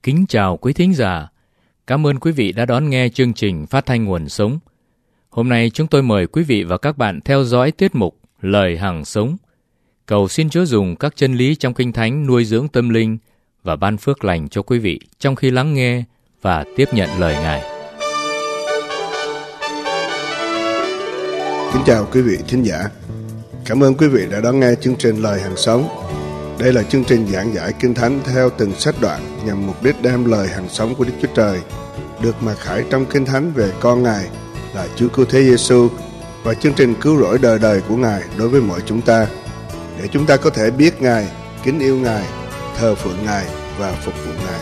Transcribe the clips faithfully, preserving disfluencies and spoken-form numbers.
Kính chào quý thính giả. Cảm ơn quý vị đã đón nghe chương trình phát thanh Nguồn Sống. Hôm nay chúng tôi mời quý vị và các bạn theo dõi tiết mục Lời Hằng Sống. Cầu xin Chúa dùng các chân lý trong Kinh Thánh nuôi dưỡng tâm linh và ban phước lành cho quý vị trong khi lắng nghe và tiếp nhận lời Ngài. Kính chào quý vị thính giả. Cảm ơn quý vị đã đón nghe chương trình Lời Hằng Sống. Đây là chương trình giảng giải Kinh Thánh theo từng sách đoạn nhằm mục đích đem lời hằng sống của Đức Chúa Trời được mặc khải trong Kinh Thánh về con Ngài là Chúa Cứu Thế Giêsu và chương trình cứu rỗi đời đời của Ngài đối với mọi chúng ta, để chúng ta có thể biết Ngài, kính yêu Ngài, thờ phượng Ngài và phục vụ Ngài.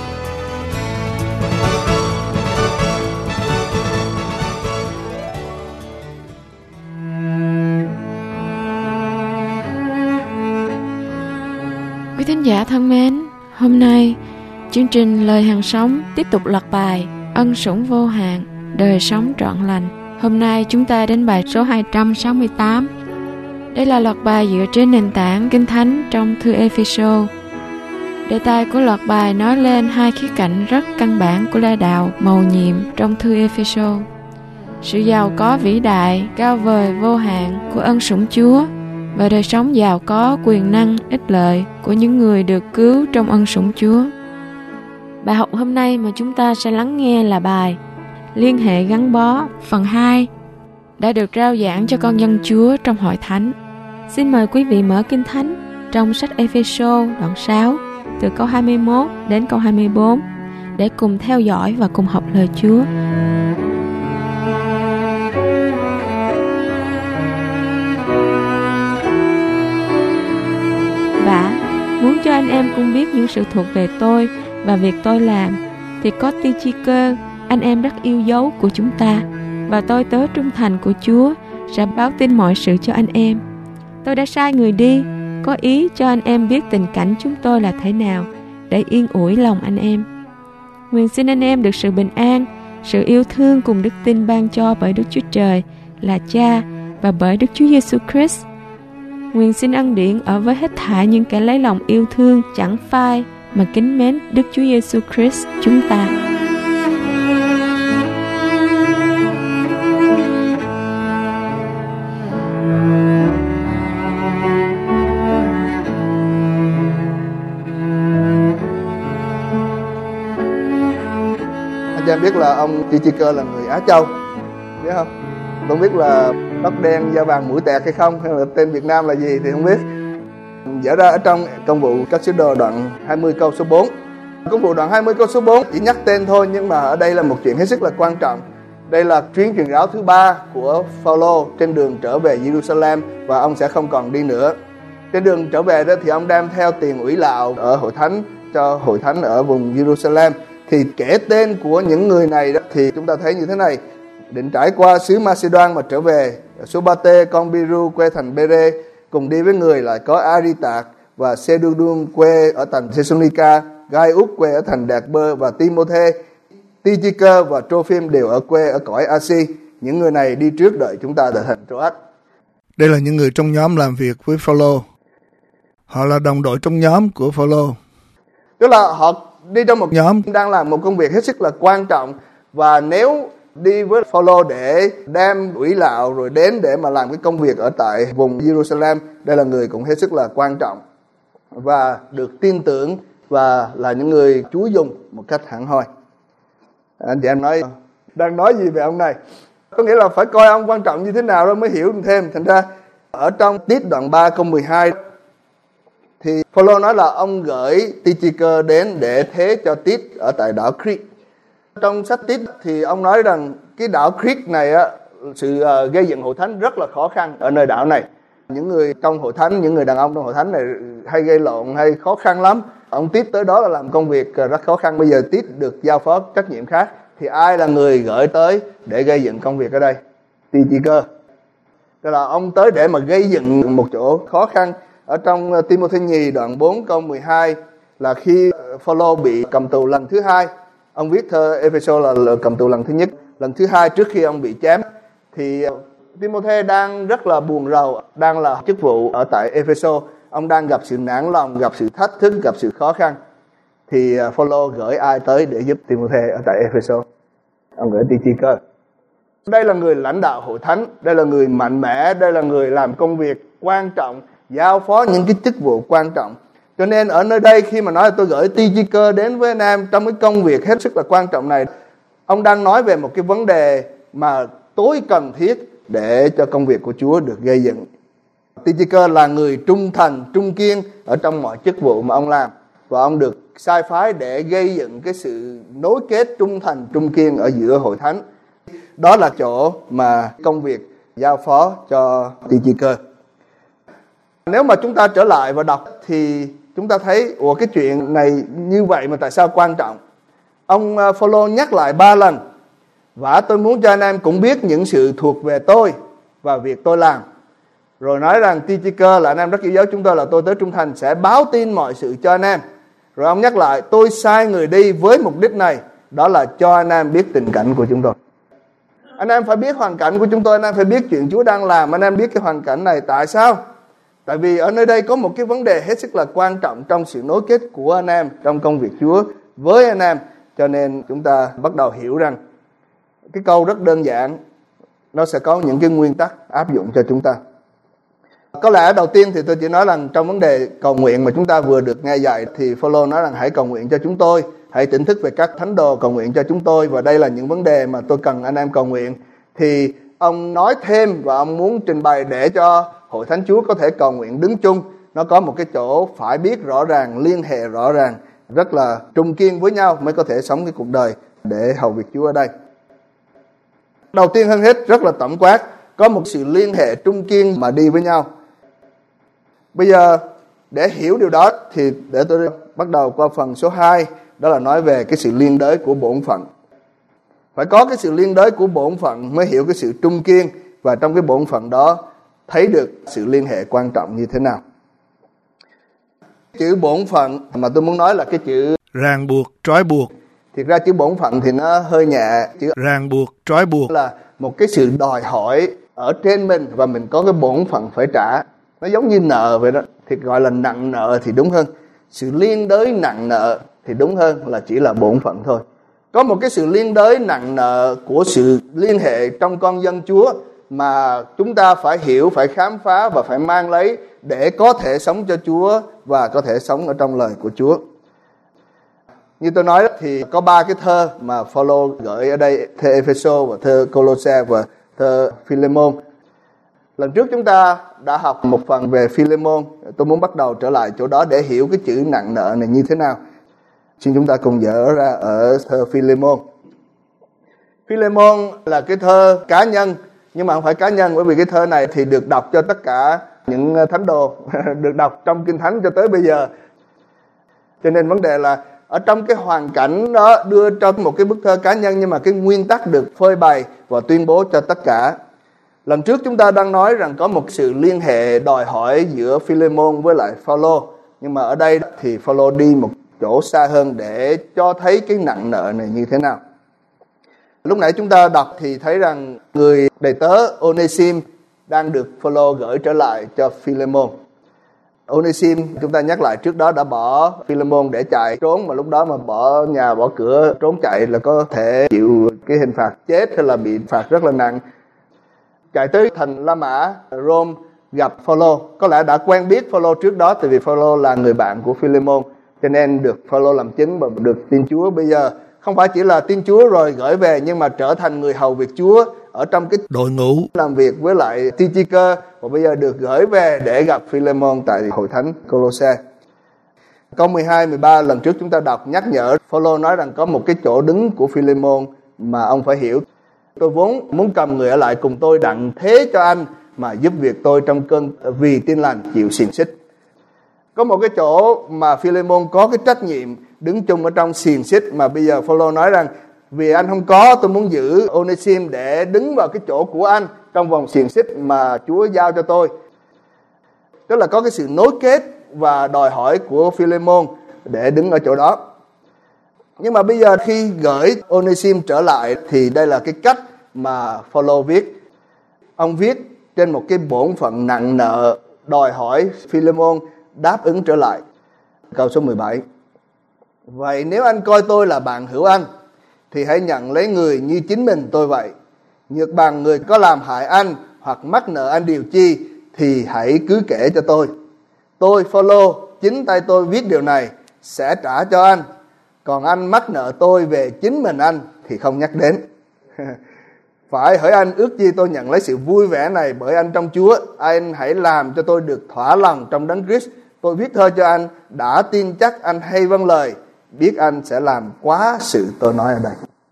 Quý thính giả thân mến, hôm nay chương trình Lời Hằng Sống tiếp tục loạt bài Ân Sủng Vô Hạn, Đời Sống Trọn Lành. Hôm nay chúng ta đến bài số hai trăm sáu mươi tám. Đây là loạt bài dựa trên nền tảng Kinh Thánh trong thư Ê-phê-sô. Đề tài của loạt bài nói lên hai khía cạnh rất căn bản của la đạo mầu nhiệm trong thư Ê-phê-sô: sự giàu có vĩ đại, cao vời, vô hạn của ân sủng Chúa và đời sống giàu có, quyền năng, ích lợi của những người được cứu trong ân sủng Chúa. Bài học hôm nay mà chúng ta sẽ lắng nghe là bài Liên hệ gắn bó phần hai, đã được rao giảng cho con dân Chúa trong hội thánh. Xin mời quý vị mở Kinh Thánh trong sách Ê-phê-sô đoạn sáu từ câu hai mươi mốt đến câu hai mươi bốn để cùng theo dõi và cùng học lời Chúa. Và muốn cho anh em cũng biết những sự thuộc về tôi và việc tôi làm, thì có Ti-chi-cơ, anh em rất yêu dấu của chúng ta, và tôi tớ trung thành của Chúa sẽ báo tin mọi sự cho anh em. Tôi đã sai người đi, có ý cho anh em biết tình cảnh chúng tôi là thế nào, để yên ủi lòng anh em. Nguyện xin anh em được sự bình an, sự yêu thương cùng đức tin ban cho bởi Đức Chúa Trời là Cha và bởi Đức Chúa Giêsu Christ. Nguyện xin ân điển ở với hết thảy những kẻ lấy lòng yêu thương chẳng phai mà kính mến Đức Chúa Giêsu Christ chúng ta. Anh em biết là ông Ti-chi-cơ là người Á Châu, biết không? Không biết là tóc đen da vàng mũi tẹt hay không, hay là tên Việt Nam là gì thì không biết. Dở ra ở trong Công vụ các sứ đồ đoạn hai mươi câu số bốn. Công vụ đoạn hai mươi câu số bốn chỉ nhắc tên thôi, nhưng mà ở đây là một chuyện hết sức là quan trọng. Đây là chuyến truyền giáo thứ ba của Phao-lô trên đường trở về Jerusalem, và ông sẽ không còn đi nữa. Trên đường trở về đó thì ông đem theo tiền ủy lạo ở hội thánh cho hội thánh ở vùng Jerusalem. Thì kể tên của những người này đó thì chúng ta thấy như thế này: định trải qua xứ Macedoan mà trở về, Sô-ba-tê con Bi-ru quê thành Bê-rê, cùng đi với người lại có A-ri-tạc và Sê-đu-đun quê ở thành Thê-sô-ni-ca, Gai-úc quê ở thành Đẹt-bơ và Ti-mô-thê, Ti-chi-cơ và Trô-phim đều ở quê ở cõi A-si. Những người này đi trước đợi chúng ta tại thành Trô-ách. Đây là những người trong nhóm làm việc với Phao-lô. Họ là đồng đội trong nhóm của Phao-lô. Tức là họ đi trong một nhóm đang làm một công việc hết sức là quan trọng, và nếu đi với Phao-lô để đem ủy lạo rồi đến để mà làm cái công việc ở tại vùng Jerusalem, đây là người cũng hết sức là quan trọng và được tin tưởng và là những người Chúa dùng một cách hẳn hoi. Anh chị em nói đang nói gì về ông này? Có nghĩa là phải coi ông quan trọng như thế nào đó mới hiểu thêm. Thành ra ở trong Tít đoạn ba câu mười hai thì Phao-lô nói là ông gửi Ti-chi-cơ đến để thế cho Tít ở tại đảo Crete. Trong sách Tít thì ông nói rằng cái đảo Crete này á, sự uh, gây dựng hội thánh rất là khó khăn ở nơi đảo này. Những người trong hội thánh, những người đàn ông trong hội thánh này hay gây lộn hay khó khăn lắm. Ông Tít tới đó là làm công việc uh, rất khó khăn. Bây giờ Tít được giao phó trách nhiệm khác, thì ai là người gửi tới để gây dựng công việc ở đây? Ti-chi-cơ. Tức là ông tới để mà gây dựng một chỗ khó khăn. Ở trong uh, Ti-mô-thê nhì đoạn bốn câu mười hai là khi uh, Phao-lô bị cầm tù lần thứ hai. Ông viết thơ Ê-phê-sô là cầm tù lần thứ nhất. Lần thứ hai trước khi ông bị chém thì Ti-mô-thê đang rất là buồn rầu, đang là chức vụ ở tại Ê-phê-sô. Ông đang gặp sự nản lòng, gặp sự thách thức, gặp sự khó khăn. thì Phaolô gửi ai tới để giúp Timôthê ở tại Ephesos? Ông gửi Tychicus. Đây là người lãnh đạo hội thánh, đây là người mạnh mẽ, đây là người làm công việc quan trọng, giao phó những cái chức vụ quan trọng. Cho nên ở nơi đây khi mà nói là tôi gửi Tychicus đến với anh em trong cái công việc hết sức là quan trọng này, ông đang nói về một cái vấn đề mà tối cần thiết để cho công việc của Chúa được gây dựng. Tychicus là người trung thành, trung kiên ở trong mọi chức vụ mà ông làm, và ông được sai phái để gây dựng cái sự nối kết trung thành, trung kiên ở giữa hội thánh. Đó là chỗ mà công việc giao phó cho Tychicus. Nếu mà chúng ta trở lại và đọc thì chúng ta thấy ủa cái chuyện này như vậy mà tại sao quan trọng? Ông Phaolô nhắc lại ba lần: và tôi muốn cho anh em cũng biết những sự thuộc về tôi và việc tôi làm. Rồi nói rằng Tychicus là anh em rất yêu dấu chúng tôi, là tôi tới trung thành sẽ báo tin mọi sự cho anh em. Rồi ông nhắc lại: tôi sai người đi với mục đích này, đó là cho anh em biết tình cảnh của chúng tôi. Anh em phải biết hoàn cảnh của chúng tôi, anh em phải biết chuyện Chúa đang làm, anh em biết cái hoàn cảnh này tại sao? Tại vì ở nơi đây có một cái vấn đề hết sức là quan trọng trong sự nối kết của anh em trong công việc Chúa với anh em. Cho nên chúng ta bắt đầu hiểu rằng cái câu rất đơn giản, nó sẽ có những cái nguyên tắc áp dụng cho chúng ta. Có lẽ đầu tiên thì tôi chỉ nói rằng trong vấn đề cầu nguyện mà chúng ta vừa được nghe dạy thì Phaolô nói rằng hãy cầu nguyện cho chúng tôi, hãy tỉnh thức về các thánh đồ cầu nguyện cho chúng tôi, và đây là những vấn đề mà tôi cần anh em cầu nguyện. Thì ông nói thêm và ông muốn trình bày để cho hội thánh Chúa có thể cầu nguyện đứng chung. Nó có một cái chỗ phải biết rõ ràng, liên hệ rõ ràng, rất là trung kiên với nhau mới có thể sống cái cuộc đời để hầu việc Chúa ở đây. Đầu tiên hơn hết, rất là tổng quát, có một sự liên hệ trung kiên mà đi với nhau. Bây giờ để hiểu điều đó thì để tôi bắt đầu qua phần số hai, đó là nói về cái sự liên đới của bổn phận. Phải có cái sự liên đới của bổn phận mới hiểu cái sự trung kiên, và trong cái bổn phận đó thấy được sự liên hệ quan trọng như thế nào. Chữ bổn phận mà tôi muốn nói là cái chữ ràng buộc, trói buộc. Thiệt ra chữ bổn phận thì nó hơi nhẹ. Chữ ràng buộc, trói buộc là một cái sự đòi hỏi ở trên mình và mình có cái bổn phận phải trả. Nó giống như nợ vậy đó, thì gọi là nặng nợ thì đúng hơn. Sự liên đới nặng nợ thì đúng hơn là chỉ là bổn phận thôi. Có một cái sự liên đới nặng nợ của sự liên hệ trong con dân Chúa mà chúng ta phải hiểu, phải khám phá và phải mang lấy để có thể sống cho Chúa và có thể sống ở trong lời của Chúa. Như tôi nói thì có ba cái thơ mà Phaolô gửi ở đây: thơ Ephesos và thơ Colosse và thơ Philemon. Lần trước chúng ta đã học một phần về Philemon, tôi muốn bắt đầu trở lại chỗ đó để hiểu cái chữ nặng nợ này như thế nào. Xin chúng ta cùng dở ra ở thơ Philemon. Philemon là cái thơ cá nhân, nhưng mà không phải cá nhân, bởi vì cái thơ này thì được đọc cho tất cả những thánh đồ, được đọc trong Kinh Thánh cho tới bây giờ. Cho nên vấn đề là ở trong cái hoàn cảnh đó đưa cho một cái bức thơ cá nhân, nhưng mà cái nguyên tắc được phơi bày và tuyên bố cho tất cả. Lần trước chúng ta đang nói rằng có một sự liên hệ đòi hỏi giữa Philemon với lại Phaolô, nhưng mà ở đây thì Phaolô đi một chỗ xa hơn để cho thấy cái nặng nợ này như thế nào. Lúc nãy chúng ta đọc thì thấy rằng người đầy tớ Onesim đang được Phaolô gửi trở lại cho Philemon. Onesim chúng ta nhắc lại trước đó đã bỏ Philemon để chạy trốn, mà lúc đó mà bỏ nhà bỏ cửa trốn chạy là có thể chịu cái hình phạt chết hay là bị phạt rất là nặng. Chạy tới thành La Mã, Rome gặp Phaolô, có lẽ đã quen biết Phaolô trước đó, tại vì Phaolô là người bạn của Philemon, cho nên được Phaolô làm chứng và được tin Chúa. Bây giờ không phải chỉ là tin Chúa rồi gửi về, nhưng mà trở thành người hầu việc Chúa ở trong cái đội ngũ làm việc với lại Tychicus, và bây giờ được gửi về để gặp Philemon tại hội thánh Colosse. Câu mười hai, mười ba lần trước chúng ta đọc nhắc nhở Phaolô nói rằng có một cái chỗ đứng của Philemon mà ông phải hiểu. Tôi vốn muốn cầm người ở lại cùng tôi đặng thế cho anh mà giúp việc tôi trong cơn vì tin lành chịu xiềng xích. Có một cái chỗ mà Philemon có cái trách nhiệm đứng chung ở trong xiềng xích, mà bây giờ Phaolô nói rằng vì anh không có, tôi muốn giữ Onesim để đứng vào cái chỗ của anh trong vòng xiềng xích mà Chúa giao cho tôi. Tức là có cái sự nối kết và đòi hỏi của Philemon để đứng ở chỗ đó. Nhưng mà bây giờ khi gửi Onesim trở lại thì đây là cái cách mà Phaolô viết. Ông viết trên một cái bổn phận nặng nợ, đòi hỏi Philemon đáp ứng trở lại. Câu số mười bảy. Vậy nếu anh coi tôi là bạn hữu anh, thì hãy nhận lấy người như chính mình tôi vậy. Nhược bằng người có làm hại anh hoặc mắc nợ anh điều chi, thì hãy cứ kể cho tôi. Tôi, Phaolô, chính tay tôi viết điều này, sẽ trả cho anh. Còn anh mắc nợ tôi về chính mình anh thì không nhắc đến. Phải hỡi anh ước gì tôi nhận lấy sự vui vẻ này bởi anh trong Chúa. Anh hãy làm cho tôi được thỏa lòng trong Đấng Christ. Tôi viết thơ cho anh, đã tin chắc anh hay vâng lời, biết anh sẽ làm quá sự tôi nói ở đây.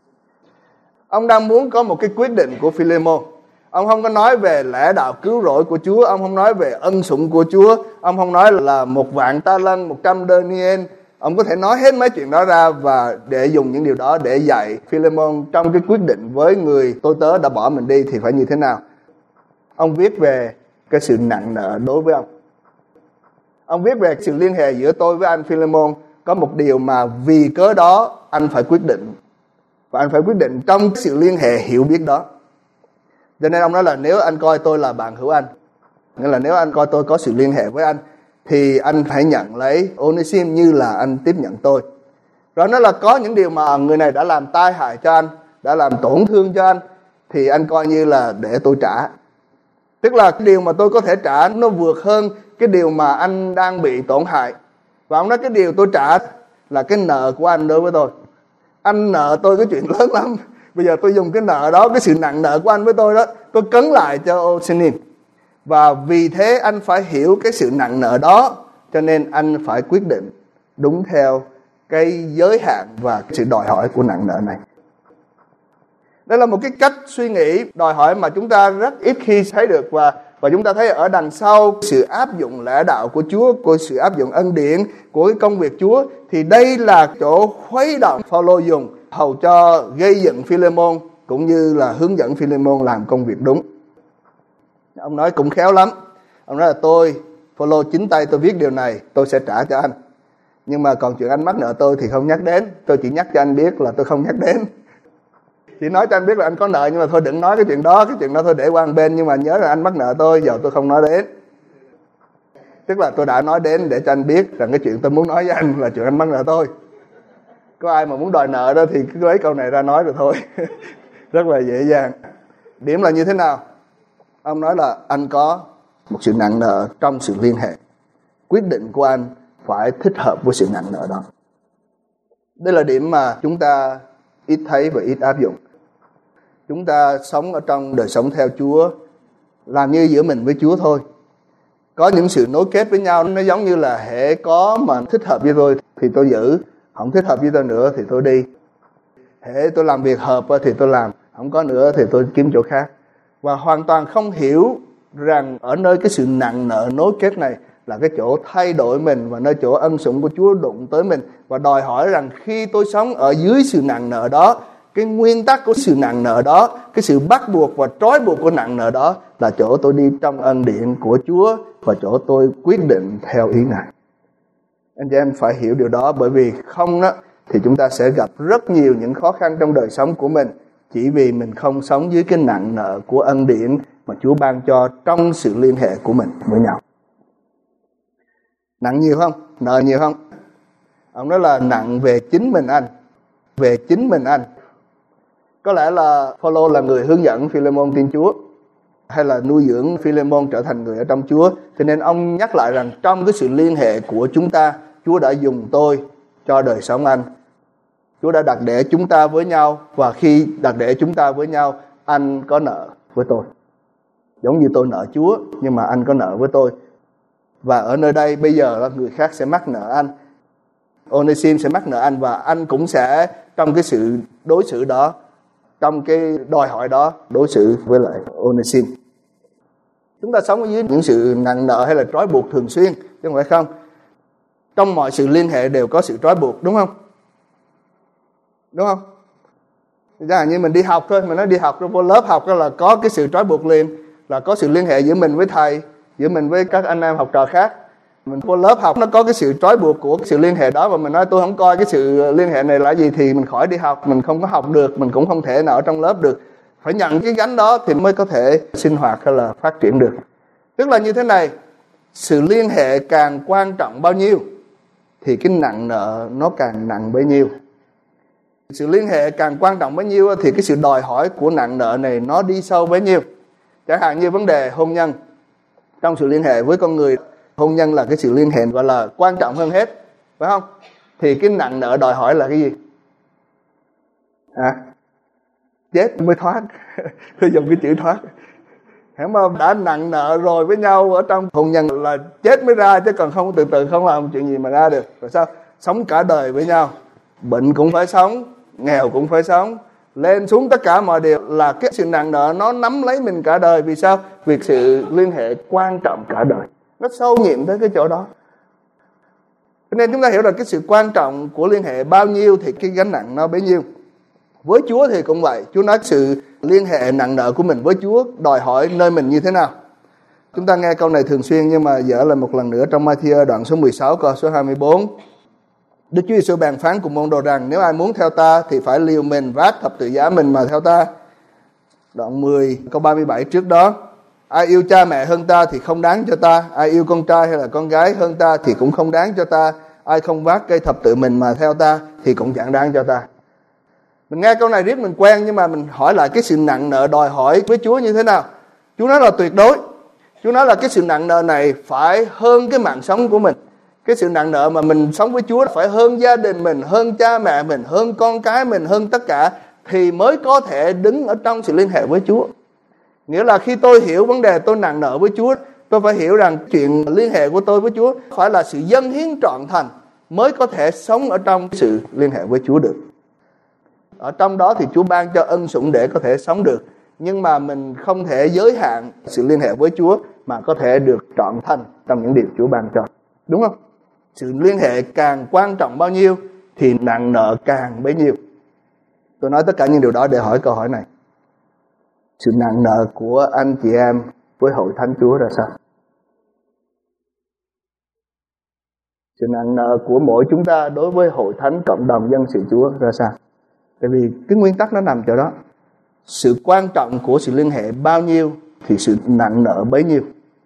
Ông đang muốn có một cái quyết định của Phi-lê-môn. Ông không có nói về lẽ đạo cứu rỗi của Chúa, ông không nói về ân sủng của Chúa, ông không nói là một vạn ta lân, một trăm đơ niên. Ông có thể nói hết mấy chuyện đó ra và để dùng những điều đó để dạy Phi-lê-môn trong cái quyết định với người tôi tớ đã bỏ mình đi thì phải như thế nào. Ông viết về cái sự nặng nợ đối với ông. Ông viết về sự liên hệ giữa tôi với anh Phi-lê-môn. Có một điều mà vì cớ đó anh phải quyết định. Và anh phải quyết định trong sự liên hệ hiểu biết đó. Cho nên ông nói là nếu anh coi tôi là bạn hữu anh, nghĩa là nếu anh coi tôi có sự liên hệ với anh, thì anh phải nhận lấy Onesimus như là anh tiếp nhận tôi. Rồi nó là có những điều mà người này đã làm tai hại cho anh, đã làm tổn thương cho anh, thì anh coi như là để tôi trả. Tức là cái điều mà tôi có thể trả nó vượt hơn cái điều mà anh đang bị tổn hại. Và ông nói cái điều tôi trả là cái nợ của anh đối với tôi. Anh nợ tôi cái chuyện lớn lắm. Bây giờ tôi dùng cái nợ đó, cái sự nặng nợ của anh với tôi đó, tôi cấn lại cho Onesimus. Và vì thế anh phải hiểu cái sự nặng nợ đó, cho nên anh phải quyết định đúng theo cái giới hạn và cái sự đòi hỏi của nặng nợ này. Đây là một cái cách suy nghĩ đòi hỏi mà chúng ta rất ít khi thấy được. Và, và chúng ta thấy ở đằng sau sự áp dụng lẽ đạo của Chúa, của sự áp dụng ân điển, của cái công việc Chúa, thì đây là chỗ khuấy động Phaolô dùng hầu cho gây dựng Phi-lê-môn, cũng như là hướng dẫn Phi-lê-môn làm công việc đúng. Ông nói cũng khéo lắm. Ông nói là tôi, Phaolô, chính tay tôi viết điều này, tôi sẽ trả cho anh. Nhưng mà còn chuyện anh mắc nợ tôi thì không nhắc đến. Tôi chỉ nhắc cho anh biết là tôi không nhắc đến. Chỉ nói cho anh biết là anh có nợ, nhưng mà thôi đừng nói cái chuyện đó. Cái chuyện đó thôi để qua một bên. Nhưng mà nhớ là anh mắc nợ tôi, giờ tôi không nói đến. Tức là tôi đã nói đến để cho anh biết rằng cái chuyện tôi muốn nói với anh là chuyện anh mắc nợ tôi. Có ai mà muốn đòi nợ đó thì cứ lấy câu này ra nói rồi thôi. Rất là dễ dàng. Điểm là như thế nào? Ông nói là anh có một sự nặng nợ trong sự liên hệ. Quyết định của anh phải thích hợp với sự nặng nợ đó. Đây là điểm mà chúng ta ít thấy và ít áp dụng. Chúng ta sống ở trong đời sống theo Chúa, làm như giữa mình với Chúa thôi. Có những sự nối kết với nhau, nó giống như là hễ có mà thích hợp với tôi thì tôi giữ, không thích hợp với tôi nữa thì tôi đi. Hễ tôi làm việc hợp thì tôi làm, không có nữa thì tôi kiếm chỗ khác. Và hoàn toàn không hiểu rằng ở nơi cái sự nặng nợ nối kết này là cái chỗ thay đổi mình, và nơi chỗ ân sủng của Chúa đụng tới mình, và đòi hỏi rằng khi tôi sống ở dưới sự nặng nợ đó, cái nguyên tắc của sự nặng nợ đó, cái sự bắt buộc và trói buộc của nặng nợ đó là chỗ tôi đi trong ân điển của Chúa, và chỗ tôi quyết định theo ý Ngài. Anh chị em phải hiểu điều đó, bởi vì không đó thì chúng ta sẽ gặp rất nhiều những khó khăn trong đời sống của mình, chỉ vì mình không sống dưới cái nặng nợ của ân điển mà Chúa ban cho trong sự liên hệ của mình với nhau. Nặng nhiều không? Nợ nhiều không? Ông nói là nặng về chính mình anh. Về chính mình anh. Có lẽ là Phaolô là người hướng dẫn Phi-lê-môn tin Chúa, hay là nuôi dưỡng Phi-lê-môn trở thành người ở trong Chúa. Cho nên ông nhắc lại rằng trong cái sự liên hệ của chúng ta, Chúa đã dùng tôi cho đời sống anh. Chúa đã đặt để chúng ta với nhau, và khi đặt để chúng ta với nhau, anh có nợ với tôi. Giống như tôi nợ Chúa, nhưng mà anh có nợ với tôi. Và ở nơi đây bây giờ là người khác sẽ mắc nợ anh. Onesimus sẽ mắc nợ anh, và anh cũng sẽ trong cái sự đối xử đó, trong cái đòi hỏi đó, đối xử với lại Onesimus. Chúng ta sống dưới những sự nặng nợ hay là trói buộc thường xuyên, chứ không phải không. Trong mọi sự liên hệ đều có sự trói buộc, đúng không? Đúng không? Chẳng hạn như mình đi học thôi, mình nói đi học, vô lớp học đó là có cái sự trói buộc liền, là có sự liên hệ giữa mình với thầy, giữa mình với các anh em học trò khác. Mình vô lớp học nó có cái sự trói buộc của cái sự liên hệ đó, và mình nói tôi không coi cái sự liên hệ này là gì thì mình khỏi đi học, mình không có học được, mình cũng không thể nào ở trong lớp được. Phải nhận cái gánh đó thì mới có thể sinh hoạt hay là phát triển được. Tức là như thế này, sự liên hệ càng quan trọng bao nhiêu thì cái nặng nợ nó càng nặng bấy nhiêu. Sự liên hệ càng quan trọng bấy nhiêu thì cái sự đòi hỏi của nặng nợ này nó đi sâu bấy nhiêu. Chẳng hạn như vấn đề hôn nhân. Trong sự liên hệ với con người, hôn nhân là cái sự liên hệ gọi là quan trọng hơn hết, phải không? Thì cái nặng nợ đòi hỏi là cái gì? À, chết mới thoát. Tôi dùng cái chữ thoát. Hãy mà đã nặng nợ rồi với nhau ở trong hôn nhân là chết mới ra, chứ còn không từ từ không làm chuyện gì mà ra được. Rồi sao? Sống cả đời với nhau. Bệnh cũng phải sống, nghèo cũng phải sống, lên xuống tất cả mọi điều là cái sự nặng nợ nó nắm lấy mình cả đời. Vì sao? Vì sự liên hệ quan trọng cả đời. Nó sâu nhiệm tới cái chỗ đó. Cho nên chúng ta hiểu là cái sự quan trọng của liên hệ bao nhiêu thì cái gánh nặng nó bấy nhiêu. Với Chúa thì cũng vậy. Chúa nói sự liên hệ nặng nợ của mình với Chúa đòi hỏi nơi mình như thế nào. Chúng ta nghe câu này thường xuyên, nhưng mà dở lại một lần nữa trong Ma-thi-ơ đoạn số mười sáu câu số hai mươi bốn. Đức Chúa Giêsu bèn phán cùng môn đồ rằng: nếu ai muốn theo ta thì phải liều mình vác thập tự giá mình mà theo ta. Đoạn mười câu ba mươi bảy trước đó: ai yêu cha mẹ hơn ta thì không đáng cho ta, ai yêu con trai hay là con gái hơn ta thì cũng không đáng cho ta, ai không vác cây thập tự mình mà theo ta thì cũng chẳng đáng cho ta. Mình nghe câu này riết mình quen, nhưng mà mình hỏi lại cái sự nặng nợ đòi hỏi với Chúa như thế nào. Chúa nói là tuyệt đối. Chúa nói là cái sự nặng nợ này phải hơn cái mạng sống của mình. Cái sự nặng nợ mà mình sống với Chúa phải hơn gia đình mình, hơn cha mẹ mình, hơn con cái mình, hơn tất cả, thì mới có thể đứng ở trong sự liên hệ với Chúa. Nghĩa là khi tôi hiểu vấn đề tôi nặng nợ với Chúa, tôi phải hiểu rằng chuyện liên hệ của tôi với Chúa phải là sự dâng hiến trọn thành mới có thể sống ở trong sự liên hệ với Chúa được. Ở trong đó thì Chúa ban cho ân sủng để có thể sống được. Nhưng mà mình không thể giới hạn sự liên hệ với Chúa mà có thể được trọn thành trong những điều Chúa ban cho. Đúng không? Sự liên hệ càng quan trọng bao nhiêu thì nặng nợ càng bấy nhiêu. Tôi nói tất cả những điều đó để hỏi câu hỏi này. Sự nặng nợ của anh chị em với hội thánh Chúa ra sao? Sự nặng nợ của mỗi chúng ta đối với hội thánh cộng đồng dân sự Chúa ra sao? Tại vì cái nguyên tắc nó nằm chỗ đó. Sự quan trọng của sự liên hệ bao nhiêu thì sự nặng nợ bấy nhiêu.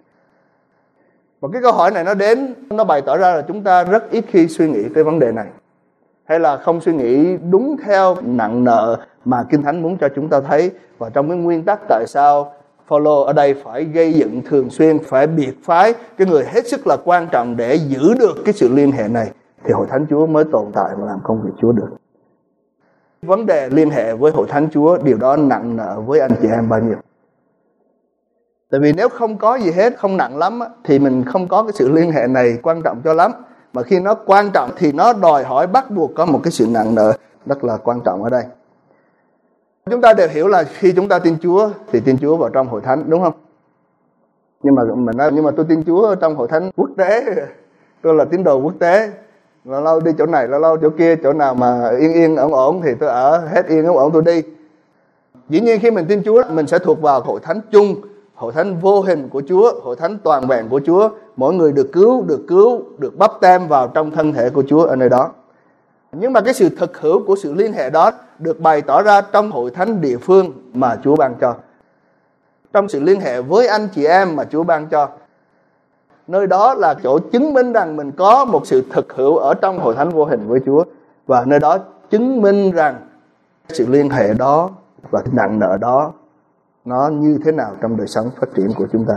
Và cái câu hỏi này nó đến, nó bày tỏ ra là chúng ta rất ít khi suy nghĩ tới vấn đề này. Hay là không suy nghĩ đúng theo nặng nợ mà Kinh Thánh muốn cho chúng ta thấy. Và trong cái nguyên tắc tại sao Phaolô ở đây phải gây dựng thường xuyên, phải biệt phái cái người hết sức là quan trọng để giữ được cái sự liên hệ này, thì hội thánh Chúa mới tồn tại và làm công việc Chúa được. Vấn đề liên hệ với hội thánh Chúa, điều đó nặng nợ với anh chị em bao nhiêu? Tại vì nếu không có gì hết, không nặng lắm thì mình không có cái sự liên hệ này quan trọng cho lắm. Mà khi nó quan trọng thì nó đòi hỏi bắt buộc có một cái sự nặng nợ rất là quan trọng ở đây. Chúng ta đều hiểu là khi chúng ta tin Chúa thì tin Chúa vào trong hội thánh, đúng không? Nhưng mà mình nói nhưng mà tôi tin Chúa trong hội thánh quốc tế, tôi là tín đồ quốc tế, lâu lâu đi chỗ này, lâu lâu chỗ kia, chỗ nào mà yên yên ổn ổn thì tôi ở hết yên ổn ổn tôi đi. Dĩ nhiên khi mình tin Chúa, mình sẽ thuộc vào hội thánh chung, hội thánh vô hình của Chúa, hội thánh toàn vẹn của Chúa. Mỗi người được cứu, được cứu, được báp têm vào trong thân thể của Chúa ở nơi đó. Nhưng mà cái sự thực hữu của sự liên hệ đó được bày tỏ ra trong hội thánh địa phương mà Chúa ban cho. Trong sự liên hệ với anh chị em mà Chúa ban cho. Nơi đó là chỗ chứng minh rằng mình có một sự thực hữu ở trong hội thánh vô hình với Chúa. Và nơi đó chứng minh rằng sự liên hệ đó và nặng nợ đó nó như thế nào trong đời sống phát triển của chúng ta.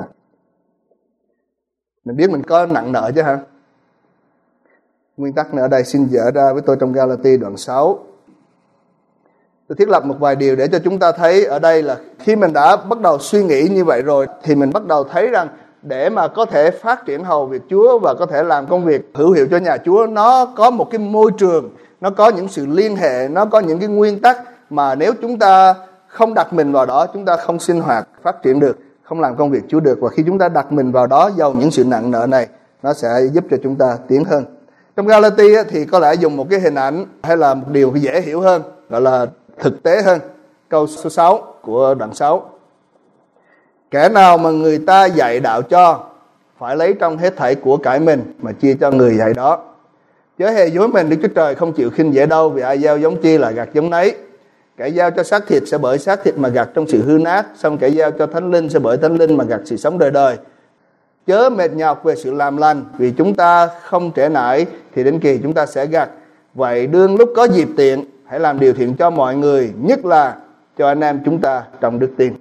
Mình biết mình có nặng nợ chứ hả? Nguyên tắc này ở đây xin dở ra với tôi trong Ga-la-ti đoạn sáu. Tôi thiết lập một vài điều để cho chúng ta thấy ở đây là khi mình đã bắt đầu suy nghĩ như vậy rồi thì mình bắt đầu thấy rằng để mà có thể phát triển hầu việc Chúa và có thể làm công việc hữu hiệu cho nhà Chúa, nó có một cái môi trường, nó có những sự liên hệ, nó có những cái nguyên tắc mà nếu chúng ta không đặt mình vào đó, chúng ta không sinh hoạt, phát triển được, không làm công việc Chúa được. Và khi chúng ta đặt mình vào đó, dầu những sự nặng nợ này, nó sẽ giúp cho chúng ta tiến hơn. Trong Ga-la-ti thì có lẽ dùng một cái hình ảnh hay là một điều dễ hiểu hơn, gọi là thực tế hơn. Câu số sáu của đoạn sáu. Kẻ nào mà người ta dạy đạo cho, phải lấy trong hết thảy của cải mình mà chia cho người dạy đó. Chớ hề dối mình, Đức Chúa Trời không chịu khinh dễ đâu, vì ai gieo giống chi là gặt giống nấy. Kẻ gieo cho xác thịt sẽ bởi xác thịt mà gặt trong sự hư nát, xong kẻ gieo cho thánh linh sẽ bởi thánh linh mà gặt sự sống đời đời. chớ mệt nhọc về sự làm lành, vì chúng ta không trễ nải thì đến kỳ chúng ta sẽ gặt. Vậy đương lúc có dịp tiện, hãy làm điều thiện cho mọi người, nhất là cho anh em chúng ta trong đức tin.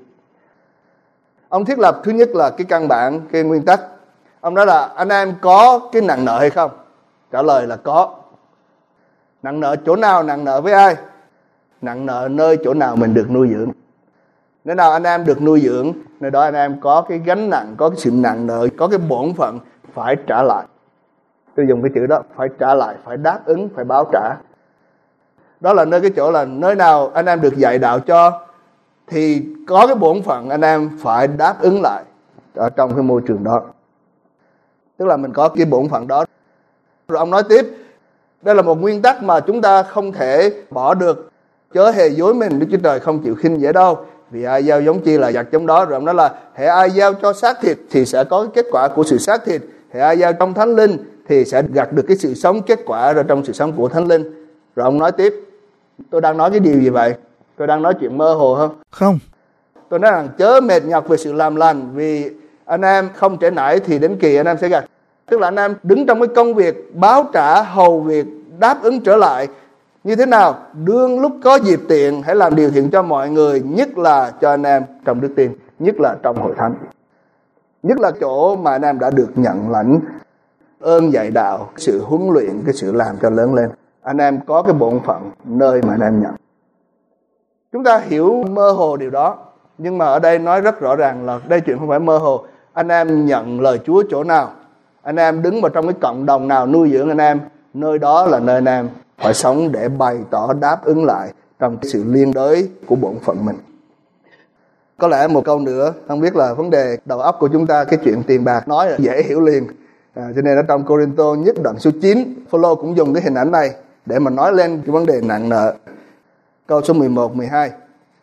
Ông thiết lập thứ nhất là cái căn bản, cái nguyên tắc. Ông nói là anh em có cái nặng nợ hay không? Trả lời là có. Nặng nợ chỗ nào? Nặng nợ với ai? Nặng nợ nơi chỗ nào mình được nuôi dưỡng. Nơi nào anh em được nuôi dưỡng, nơi đó anh em có cái gánh nặng, có cái sự nặng nợ, có cái bổn phận phải trả lại. Tôi dùng cái chữ đó, phải trả lại, phải đáp ứng, phải báo trả. Đó là nơi cái chỗ là nơi nào anh em được dạy đạo cho, thì có cái bổn phận anh em phải đáp ứng lại ở trong cái môi trường đó. Tức là mình có cái bổn phận đó. Rồi ông nói tiếp, đây là một nguyên tắc mà chúng ta không thể bỏ được. Chớ hề dối mình, Đức Chúa Trời không chịu khinh dễ đâu, vì ai gieo giống chi là gặt giống đó. Rồi ông nói là hễ ai gieo cho xác thịt thì sẽ có cái kết quả của sự xác thịt, hễ ai gieo trong thánh linh thì sẽ gặt được cái sự sống, kết quả ra trong sự sống của thánh linh. Rồi ông nói tiếp, tôi đang nói cái điều gì vậy? Tôi đang nói chuyện mơ hồ không? Không. Tôi nói rằng chớ mệt nhọc về sự làm lành, vì anh em không trễ nải thì đến kỳ anh em sẽ gặt. Tức là anh em đứng trong cái công việc báo trả, hầu việc, đáp ứng trở lại. Như thế nào? Đương lúc có dịp tiện, hãy làm điều thiện cho mọi người, nhất là cho anh em trong đức tin, nhất là trong hội thánh, nhất là chỗ mà anh em đã được nhận lãnh ơn dạy đạo, sự huấn luyện, cái sự làm cho lớn lên. Anh em có cái bổn phận nơi mà anh em nhận. Chúng ta hiểu mơ hồ điều đó, nhưng mà ở đây nói rất rõ ràng là đây chuyện không phải mơ hồ. Anh em nhận lời Chúa chỗ nào, anh em đứng vào trong cái cộng đồng nào nuôi dưỡng anh em, nơi đó là nơi anh em phải sống để bày tỏ đáp ứng lại trong cái sự liên đới của bổn phận mình. Có lẽ một câu nữa, không biết là vấn đề đầu óc của chúng ta, cái chuyện tiền bạc nói là dễ hiểu liền. À, cho nên ở trong Cô-rinh-tô nhất đoạn số chín, Phô-lô cũng dùng cái hình ảnh này để mà nói lên cái vấn đề nặng nợ. Câu số mười một, mười hai.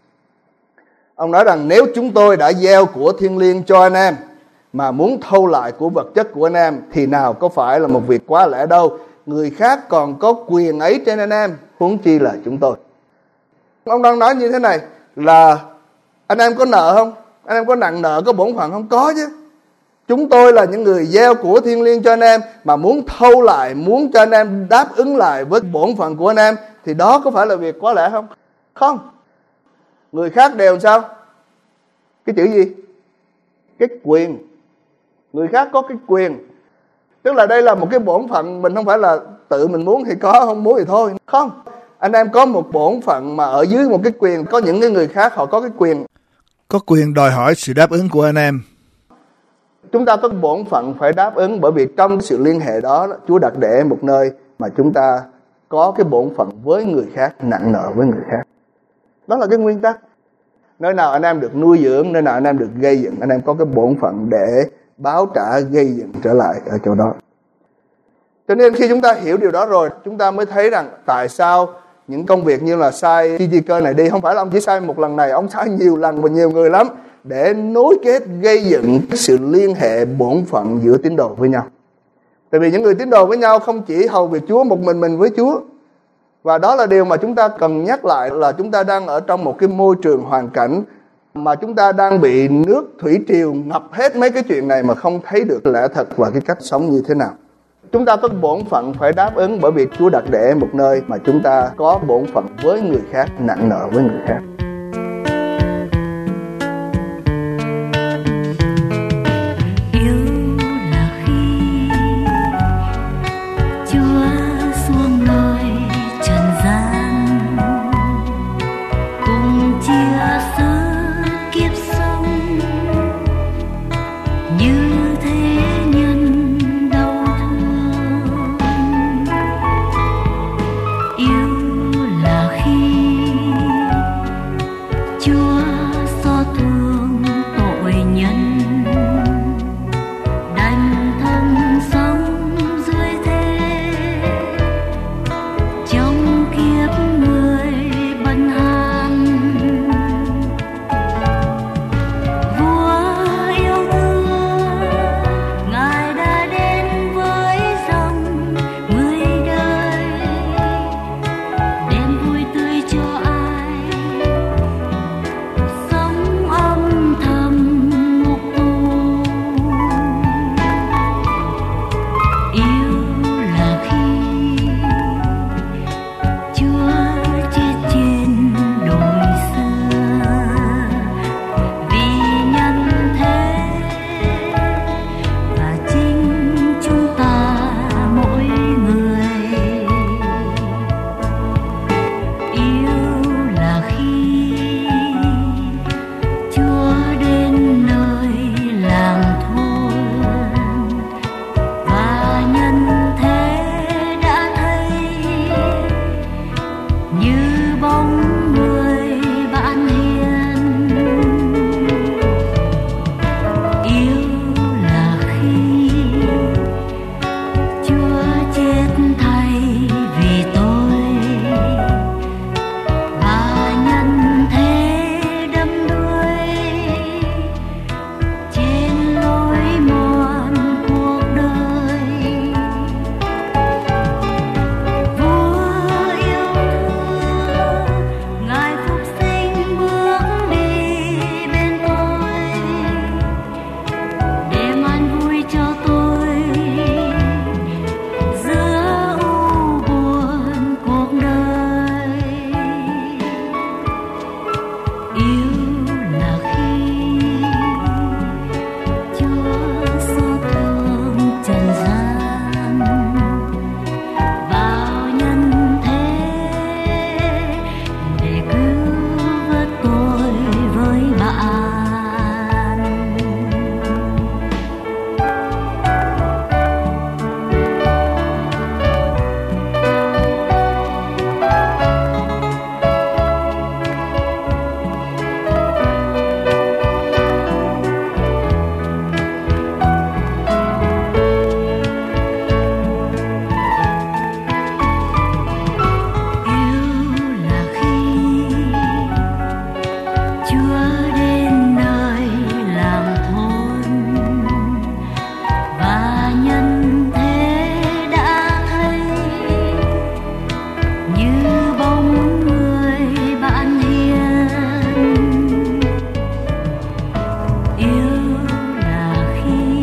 Ông nói rằng nếu chúng tôi đã gieo của thiêng liêng cho anh em mà muốn thâu lại của vật chất của anh em thì nào có phải là một việc quá lẽ đâu. Người khác còn có quyền ấy trên anh em, huống chi là chúng tôi. Ông đang nói như thế này là anh em có nợ không? Anh em có nặng nợ, có bổn phận không? Có chứ. Chúng tôi là những người gieo của thiêng liêng cho anh em mà muốn thâu lại, muốn cho anh em đáp ứng lại với bổn phận của anh em thì đó có phải là việc quá lẽ không? Không. Người khác đều sao? Cái chữ gì? Cái quyền. Người khác có cái quyền. Tức là đây là một cái bổn phận, mình không phải là tự mình muốn thì có, không muốn thì thôi. Không. Anh em có một bổn phận mà ở dưới một cái quyền, có những cái người khác họ có cái quyền. Có quyền đòi hỏi sự đáp ứng của anh em. Chúng ta có bổn phận phải đáp ứng, bởi vì trong sự liên hệ đó, Chúa đặt để một nơi mà chúng ta có cái bổn phận với người khác, nặng nợ với người khác. Đó là cái nguyên tắc. Nơi nào anh em được nuôi dưỡng, nơi nào anh em được gây dựng, anh em có cái bổn phận để báo trả, gây dựng trở lại ở chỗ đó. Cho nên khi chúng ta hiểu điều đó rồi, chúng ta mới thấy rằng tại sao những công việc như là sai T T Cơ này đi, không phải là ông chỉ sai một lần này, ông sai nhiều lần và nhiều người lắm, để nối kết gây dựng cái sự liên hệ bổn phận giữa tín đồ với nhau. Tại vì những người tín đồ với nhau không chỉ hầu việc Chúa một mình mình với Chúa. Và đó là điều mà chúng ta cần nhắc lại, là chúng ta đang ở trong một cái môi trường hoàn cảnh mà chúng ta đang bị nước thủy triều ngập hết mấy cái chuyện này mà không thấy được lẽ thật và cái cách sống như thế nào. Chúng ta có bổn phận phải đáp ứng, bởi vì Chúa đặt để một nơi mà chúng ta có bổn phận với người khác, nặng nợ với người khác. như bóng người bạn hiền. Yêu là khi Chúa chết thay vì tôi, và nhân thế đắm đuối trên lối mòn cuộc đời. Vua yêu thương, Ngài phục sinh bước đi bên tôi, để mang vui cho tôi giữa u buồn cuộc đời. Yêu là khi Chúa xót thương trần gian vào nhân thế, để cứu vớt tôi với bạn. Yêu là khi Chúa đến nơi làng thôn, và nhân thế đã thấy như bóng người bạn hiền. Yêu là khi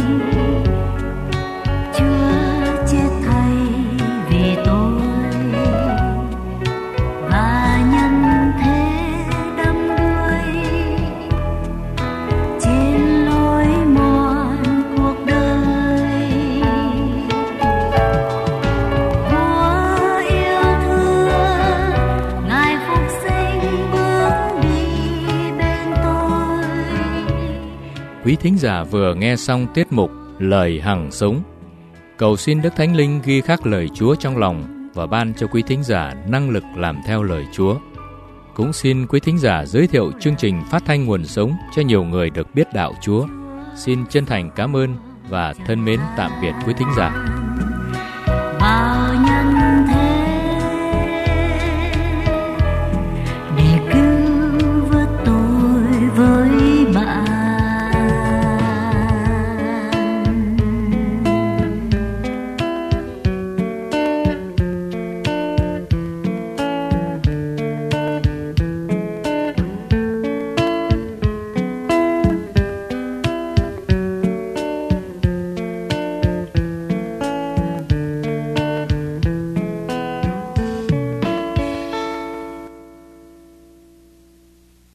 Chúa chết thay vì tôi, và nhân thế đắm đuối trên lối mòn cuộc đời. Vua yêu thương, Ngài phục sinh bước đi bên tôi. Quý thính giả vừa nghe xong tiết mục Lời Hằng Sống. Cầu xin Đức Thánh Linh ghi khắc lời Chúa trong lòng và ban cho quý thính giả năng lực làm theo lời Chúa. Cũng xin quý thính giả giới thiệu chương trình phát thanh Nguồn Sống cho nhiều người được biết đạo Chúa. Xin chân thành cảm ơn và thân mến tạm biệt quý thính giả.